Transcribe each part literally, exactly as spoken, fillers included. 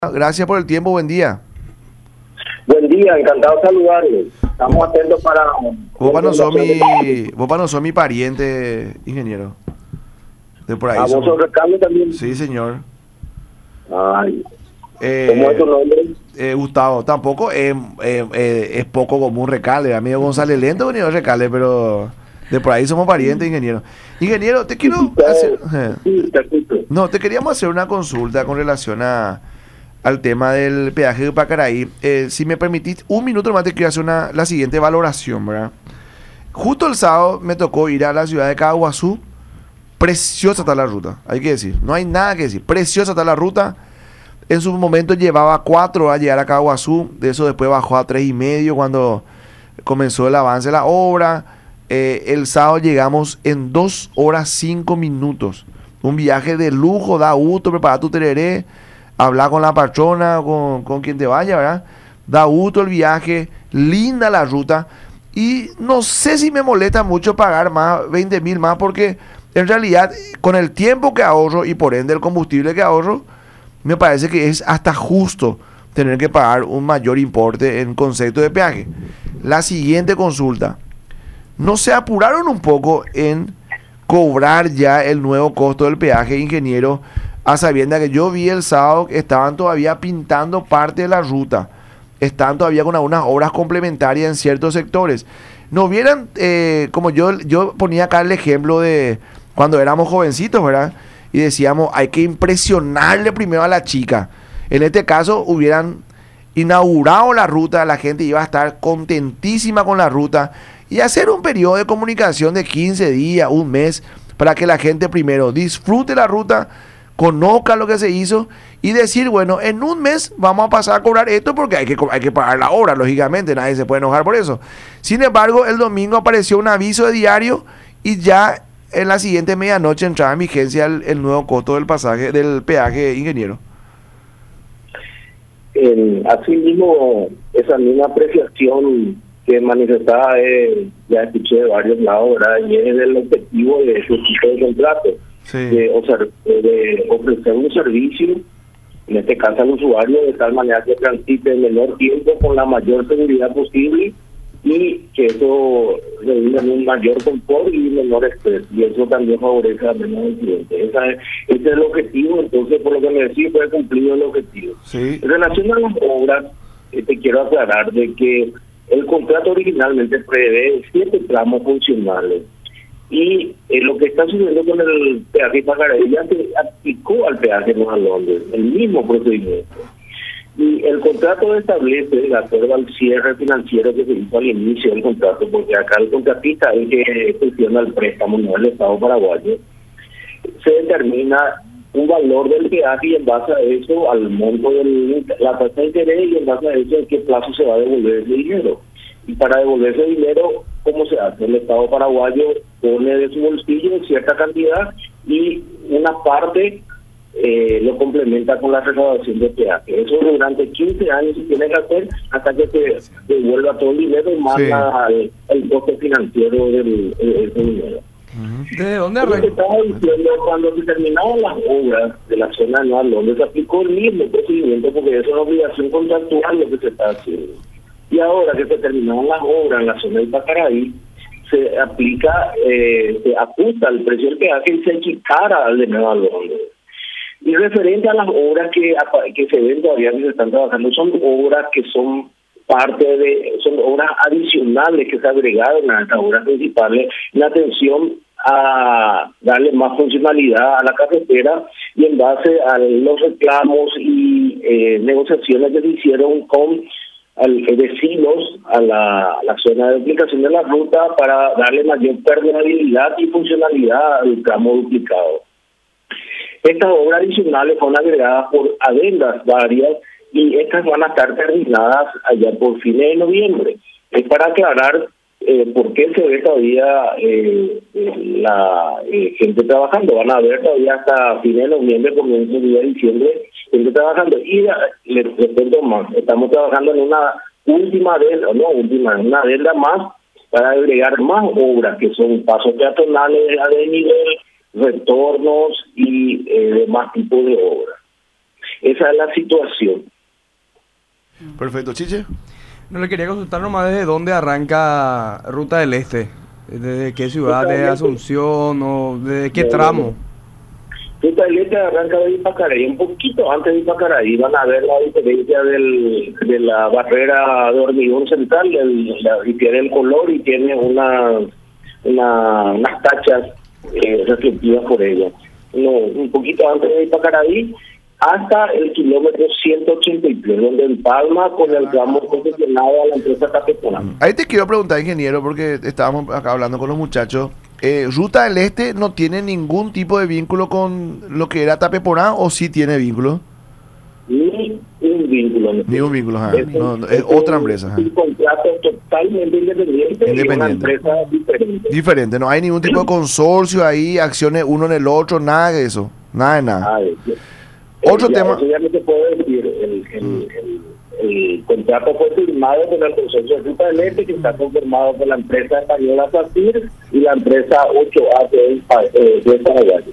Gracias por el tiempo, buen día. Buen día, encantado de saludarles. Estamos atentos para... Vos para no sos mi, vos para no sos mi pariente, ingeniero. De por ahí. ¿A vos somos- sos recambio también? Sí, señor. Ay, Eh, ¿cómo es tu nombre? eh, Gustavo, tampoco eh, eh, eh, es poco común Recalde. Amigo González Lento venido a Recalde, pero de por ahí somos parientes, ingeniero. Ingeniero, te quiero hacer... eh, Sí, te escucho. No, te queríamos hacer una consulta con relación a al tema del peaje de Pacaraí. Eh, si me permitís, un minuto más te quiero hacer una, la siguiente valoración, ¿verdad? Justo el sábado me tocó ir a la ciudad de Caguazú. Preciosa está la ruta, hay que decir. No hay nada que decir. Preciosa está la ruta. En su momento llevaba cuatro horas llegar a Caguazú. De eso después bajó a tres y medio cuando comenzó el avance de la obra. Eh, el sábado llegamos en dos horas cinco minutos. Un viaje de lujo, da gusto, prepara tu tereré, hablar con la patrona, con, con quien te vaya, ¿verdad? Da gusto el viaje, linda la ruta. Y no sé si me molesta mucho pagar más, veinte mil más, porque en realidad con el tiempo que ahorro y por ende el combustible que ahorro, me parece que es hasta justo tener que pagar un mayor importe en concepto de peaje. La siguiente consulta. ¿No se apuraron un poco en cobrar ya el nuevo costo del peaje, ingeniero? A sabienda que yo vi el sábado que estaban todavía pintando parte de la ruta. Están todavía con algunas obras complementarias en ciertos sectores. No vieran, eh, como yo, yo ponía acá el ejemplo de cuando éramos jovencitos, ¿verdad? Y decíamos, hay que impresionarle primero a la chica. En este caso, hubieran inaugurado la ruta, la gente iba a estar contentísima con la ruta y hacer un periodo de comunicación de quince días, un mes, para que la gente primero disfrute la ruta, conozca lo que se hizo y decir, bueno, en un mes vamos a pasar a cobrar esto porque hay que, hay que pagar la hora, lógicamente, nadie se puede enojar por eso. Sin embargo, el domingo apareció un aviso de diario y ya en la siguiente medianoche entraba en vigencia el, el nuevo costo del pasaje, del peaje, ingeniero. Eh, así mismo, esa misma apreciación que manifestaba, eh, ya escuché de varios lados, ¿verdad? Y es el objetivo de ese tipo de contrato. Sí. De, ofrecer, de ofrecer un servicio, en este caso al usuario, de tal manera que transite en menor tiempo con la mayor seguridad posible y que eso redunda en un mayor confort y menor estrés, y eso también favorece a menos incidentes. Esa es, ese es el objetivo. Entonces, por lo que me decís, fue cumplido el objetivo. Sí. En relación a las obras, eh, te quiero aclarar de que el contrato originalmente prevé siete tramos funcionales. Y eh, lo que está sucediendo con el peaje Pacaraí ya se aplicó al peaje Nueva Londres, el mismo procedimiento. Y el contrato establece, de acuerdo al cierre financiero que se hizo al inicio del contrato, porque acá el contratista es el que gestiona el préstamo, no el Estado paraguayo, se determina un valor del peaje y en base a eso, al monto de la tasa de interés, y en base a eso, en qué plazo se va a devolver ese dinero. Y para devolver ese dinero, ¿cómo se hace? El Estado paraguayo pone de su bolsillo cierta cantidad y una parte eh, lo complementa con la recaudación de peaje. Eso durante quince años se tiene que hacer hasta que se devuelva todo el dinero más Sí. la, el, el coste financiero del de ese dinero. ¿Desde dónde Lo que arranca? estaba diciendo, cuando se terminaron las obras de la zona de Nueva Londres, se aplicó el mismo procedimiento porque eso es una obligación contractual lo que se está haciendo. Y ahora que se terminaron las obras en la zona del Pacaraí, se aplica, eh, se ajusta el precio del peaje y se equipara al de Nueva Londres. Y referente a las obras que, que se ven todavía que se están trabajando, son obras que son parte de, son obras adicionales que se agregaron a estas obras principales en atención a darle más funcionalidad a la carretera y en base a los reclamos y eh, negociaciones que se hicieron con al, vecinos a la, a la zona de duplicación de la ruta para darle mayor perdurabilidad y funcionalidad al tramo duplicado. Estas obras adicionales fueron agregadas por adendas varias y estas van a estar terminadas allá por fines de noviembre. Es para aclarar eh, por qué se ve todavía eh, la eh, gente trabajando. Van a ver todavía hasta fines de noviembre, comienzo el día de diciembre, gente trabajando. Y les cuento más, estamos trabajando en una última adenda, no última, una adenda más para agregar más obras que son pasos peatonales a desnivel, retornos y eh, demás tipos de obras. Esa es la situación. Perfecto, Chiche. No le quería consultar nomás desde dónde arranca Ruta del Este. ¿Desde qué ciudad? ¿De Asunción o de qué tramo? Ruta del Este arranca de Ipacaraí, un poquito antes de Ipacaraí. Van a ver la diferencia del, de la barrera de hormigón central, el, la, y tiene el color y tiene una, una unas tachas eh, reflectivas por ella. No, un poquito antes de Ipacaraí, hasta el kilómetro ciento ochenta y tres, donde empalma con el tramo concesionado a la empresa Tapepona. Ahí te quiero preguntar, ingeniero, porque estábamos acá hablando con los muchachos. Eh, ¿Ruta del Este no tiene ningún tipo de vínculo con lo que era Tapeporá o sí tiene vínculo? Ni un vínculo. Ni un vínculo, ajá. Es, no, no, es otra empresa. Ajá. Un contrato totalmente independiente, Independiente. y una empresa diferente. Diferente, no hay ningún tipo de consorcio ahí, acciones uno en el otro, nada de eso. Nada de nada. Ah, es, Otro ya, tema. Eso ya no te puedo decir. El, el, Mm. el, el contrato fue firmado con el consorcio de Ruta del Este, que está confirmado por la empresa española Zafir y la empresa ocho A de Paraguay.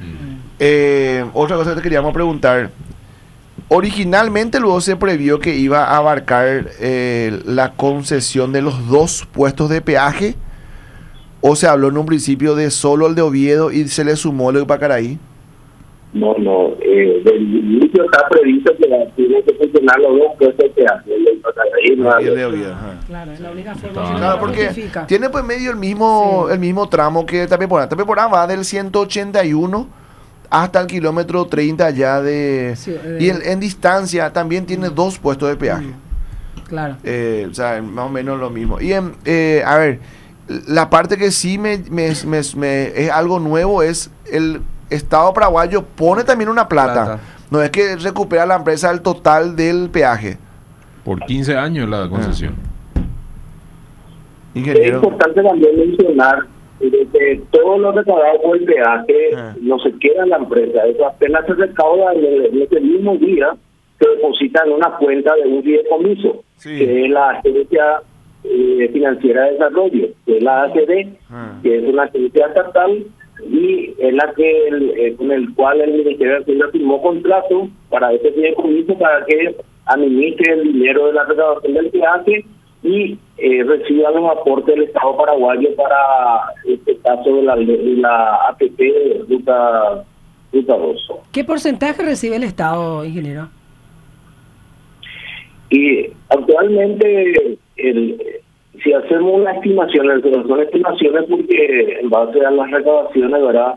Eh, otra cosa que te queríamos preguntar. Originalmente luego se previó que iba a abarcar eh, la concesión de los dos puestos de peaje, o se habló en un principio de solo el de Oviedo y se le sumó el de Pacaraí. No, no, eh, del inicio está previsto que tiene que funcionar los dos puestos que hace el de Pacaraí, no Y el hay- de Oviedo, ajá. Claro, es la única forma Claro, que Claro, lo porque justifica. tiene pues medio el mismo Sí. el mismo tramo que Tapeporá. Tapeporá va del ciento ochenta y uno hasta el kilómetro treinta ya de... Sí, eh, y en, en distancia también tiene dos puestos de peaje. Claro. Eh, o sea, más o menos lo mismo. Y en, eh, a ver, la parte que sí me, me, me- me- es algo nuevo es el Estado paraguayo pone también una plata. Plata. No es que recupera la empresa el total del peaje. Por quince años la concesión. Es Ingeniero. importante también mencionar de que todo lo recaudado por el peaje Ah. no se queda en la empresa, eso apenas se recauda en, el- en ese mismo día, se deposita en una cuenta de un fideicomiso, Sí. que es la Agencia eh, Financiera de Desarrollo, que es la A C D, Ah. que es una agencia estatal y es la que el, eh, con el cual el Ministerio de Hacienda firmó contrato para ese fideicomiso para que administre el dinero de la recaudación del peaje y eh, reciba los aportes del Estado paraguayo para este caso de la, de la A P P Ruta, Ruta dos. ¿Qué porcentaje recibe el Estado, ingeniero? Y actualmente, el, si hacemos una estimación, pero son estimaciones porque en base a las recaudaciones, ¿verdad?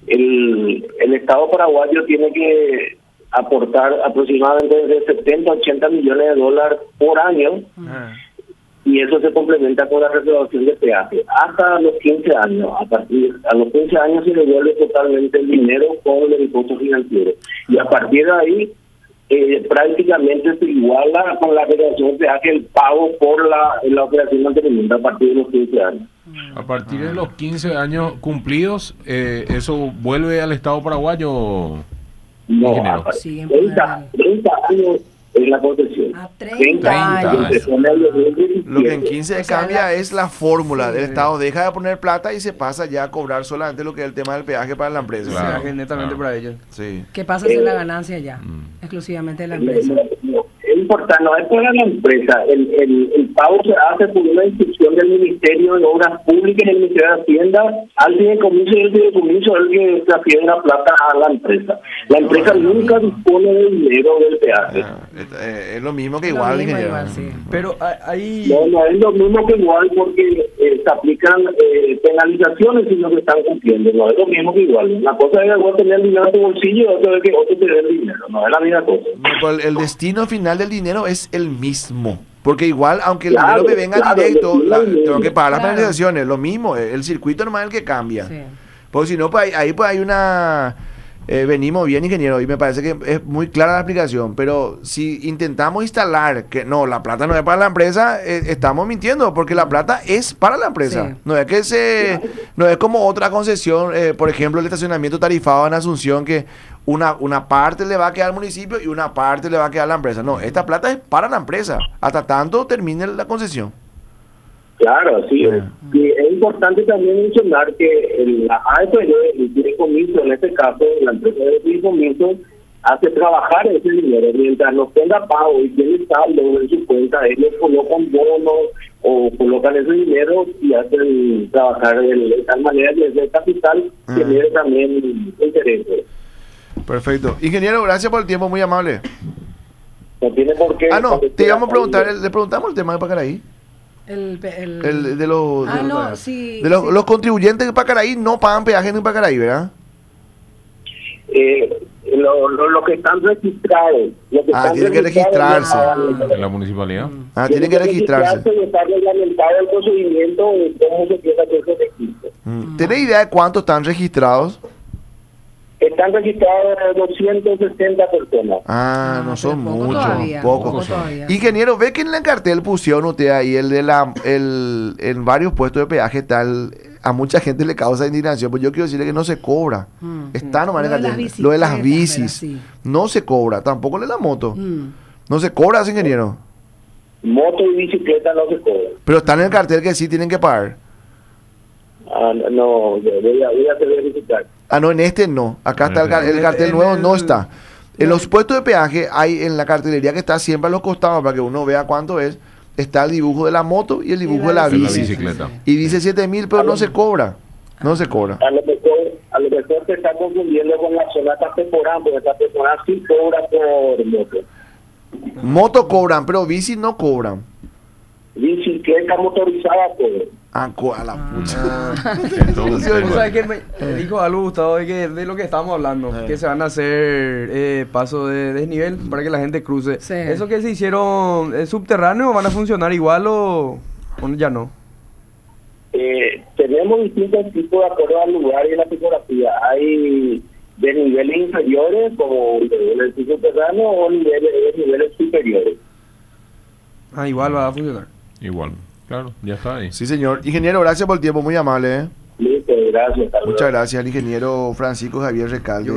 El, el Estado paraguayo tiene que aportar aproximadamente de setenta a ochenta millones de dólares por año, Ah. y eso se complementa con la recaudación de peaje. Hasta los quince años, a partir a los quince años se devuelve totalmente el dinero con el impuesto financiero. Y a partir de ahí, eh, prácticamente se iguala con la recaudación de peaje el pago por la, la operación de mantenimiento a partir de los quince años. A partir de los quince años cumplidos, eh, ¿eso vuelve al Estado paraguayo? No, Ingeniero. a partir Siguen de treinta, treinta años es la concesión. A treinta años. Empezó en el dos mil diecisiete. Lo que en quince O sea, cambia la- es la fórmula. Sí. El Estado deja de poner plata y se pasa ya a cobrar solamente lo que es el tema del peaje para la empresa. Sí, Claro, que netamente claro. para ellos. Sí. ¿Qué pasa si la ganancia ya? Mm. Exclusivamente de la No, empresa. no, no. Es importante, no es para la empresa. El, el, el pago se hace por una instrucción del Ministerio de Obras Públicas y del Ministerio de Hacienda al fideicomiso, y el fideicomiso es el que transfiere la plata a la empresa. La empresa nunca dispone de dinero del peaje. Ah, es, eh, es lo mismo que Lo igual, mismo, ingeniero. igual, sí. Pero a- ahí... No, no es lo mismo que igual porque eh, se aplican eh, penalizaciones y no se están cumpliendo. No es lo mismo que igual. Una cosa es que tener el dinero en tu bolsillo y otra es que otro te dé el dinero. No es la misma cosa. No, pero el, el destino final del dinero es el mismo. Porque igual, aunque el Claro, dinero me venga claro, directo, el la- destino es tengo que pagar las Claro. penalizaciones. Lo mismo, el circuito nomás es el que cambia. Sí. Porque si no, pues ahí, ahí, pues hay una... eh, venimos bien, ingeniero, y me parece que es muy clara la explicación. Pero si intentamos instalar que no, la plata no es para la empresa, eh, estamos mintiendo, porque la plata es para la empresa. Sí. No es que se... No es como otra concesión, eh, por ejemplo, el estacionamiento tarifado en Asunción, que una, una parte le va a quedar al municipio y una parte le va a quedar a la empresa. No, esta plata es para la empresa, hasta tanto termine la concesión. Claro, así es. Ah. Y es importante también mencionar que el, la A F D, el fideicomiso, en este caso, la empresa de fideicomiso, hace trabajar ese dinero. Mientras no tenga pago y tiene saldo en su cuenta, ellos colocan bonos o colocan ese dinero y hacen trabajar de, de tal manera que ese capital Ah. genere también intereses. Perfecto. Ingeniero, gracias por el tiempo, muy amable. No tiene por qué. Ah, no, cuando te quiera íbamos a preguntar, salir. el- le preguntamos el tema de Pacaraí. El, pe- el, El, de los, Ah, de, los- no, sí, de los, sí. los contribuyentes de Pacaraí no pagan peaje en Pacaraí, ¿verdad? Eh, lo, lo, lo que están registrados. Lo que Ah, están tienen que registrados registrarse. no pagan. En la municipalidad. Ah, tienen que registrarse. Y está reglamentado el procedimiento de cómo se empieza a hacer ese registro. Mm. ¿Tenés idea de cuántos están registrados? Están registrados doscientas sesenta personas. Ah, Ah, no son pero poco muchos, todavía, pocos. poco todavía. Ingeniero, ve que en el cartel pusieron usted ahí el de la, el, en varios puestos de peaje tal, a mucha gente le causa indignación, pues yo quiero decirle que no se cobra. Mm. Está nomás en Lo el de cartel. las Lo de las bicicletas, bicis. ¿verdad? Sí. No se cobra, tampoco le la moto. Mm. No se cobra, ese ingeniero. Moto y bicicleta no se cobran. Pero están en el cartel que sí tienen que pagar. Ah, no, yo voy a, voy a hacer verificar. Ah, no, en este no. Acá está el, car- el En cartel el- nuevo, en no el- está. En los puestos de peaje hay en la cartelería que está siempre a los costados para que uno vea cuánto es. Está el dibujo de la moto y el dibujo de la De la bici. bicicleta. Y dice siete mil, pero no se cobra. No se cobra. A lo mejor, a lo mejor te está confundiendo con la zona Tapeporán, porque Tapeporán sí cobra por moto. Moto cobran, pero bici no cobran. Bicicleta motorizada cobra. Ah, co- a la pucha. Ah. Entonces, O sea, que me me dijo algo, Gustavo, de, que, de lo que estábamos hablando, Eh. que se van a hacer eh, pasos de desnivel para que la gente cruce. Sí. ¿Eso que se hicieron eh, subterráneos van a funcionar igual o, o ya no? Eh, tenemos distintos tipos de acuerdo al lugar y a la tipografía. Hay de niveles inferiores, como en el piso subterráneo, o niveles, de niveles superiores. Ah, igual va a funcionar. igual. Claro, ya está ahí. Sí, señor. Ingeniero, gracias por el tiempo, muy amable. ¿eh? Listo, gracias. hasta luego. Muchas gracias al ingeniero Francisco Javier Recalde.